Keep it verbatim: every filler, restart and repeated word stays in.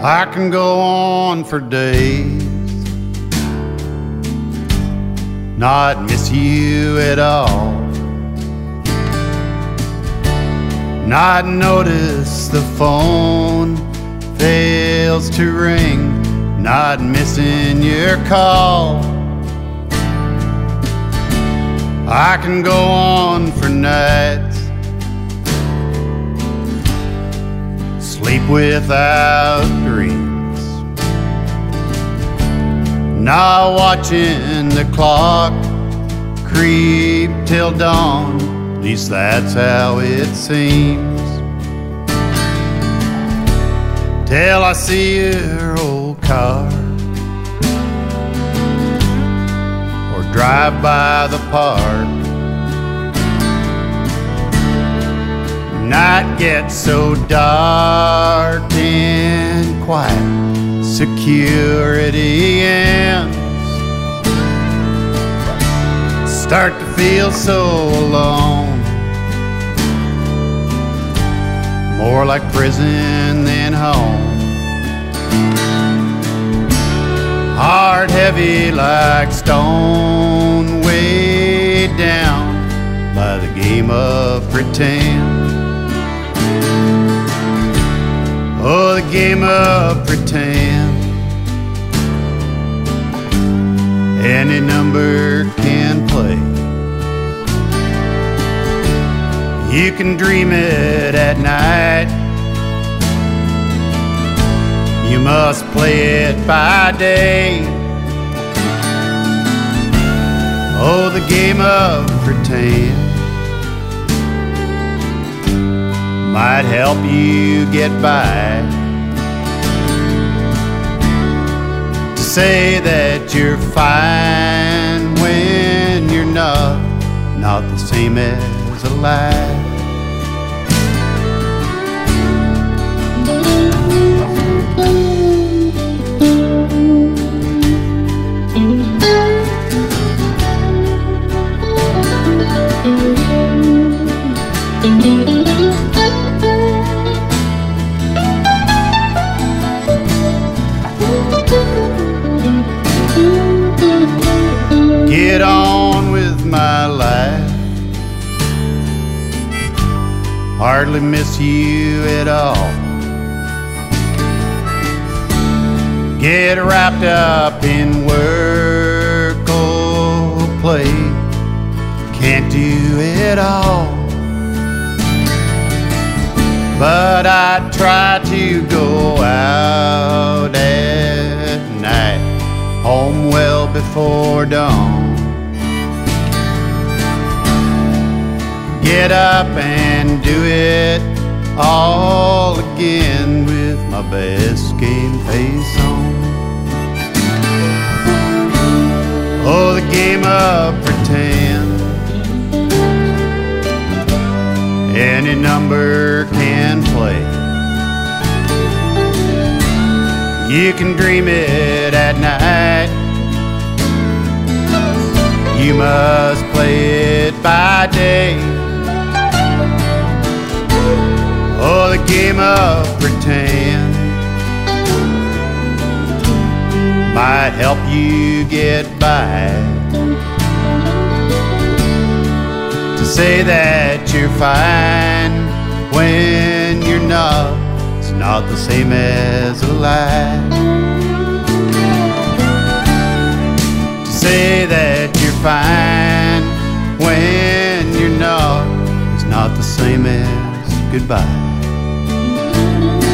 I can go on for days, not miss you at all, not notice the phone fails to ring, not missing your call. I can go on for nights, sleep without dreams, not watching the clock creep till dawn, at least that's how it seems. Till I see your old car or drive by the park. Night gets so dark and quiet, security ends. Start to feel so alone, more like prison than home. Heart heavy like stone, weighed down by the game of pretend. Oh, the game of pretend. Any number can play. You can dream it at night, you must play it by day. Oh, the game of pretend might help you get by. To say that you're fine when you're not, not the same as a lie. Get on with my life, hardly miss you at all. Get wrapped up in work or play, can't do it all. But I try to go out at night, home well before dawn. Get up and do it all again with my best game face on. Oh, the game of pretend. Any number can play. You can dream it at night, you must play it by day. Oh, the game of pretend might help you get by. To say that you're fine when you're not, it's not the same as a lie. To say that you're fine when you're not, it's not the same as goodbye.